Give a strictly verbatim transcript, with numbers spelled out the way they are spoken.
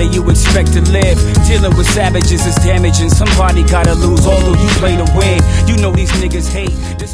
you expect to live. Dealing with savages is damaging. Somebody gotta lose, although you play to win. You know these niggas hate.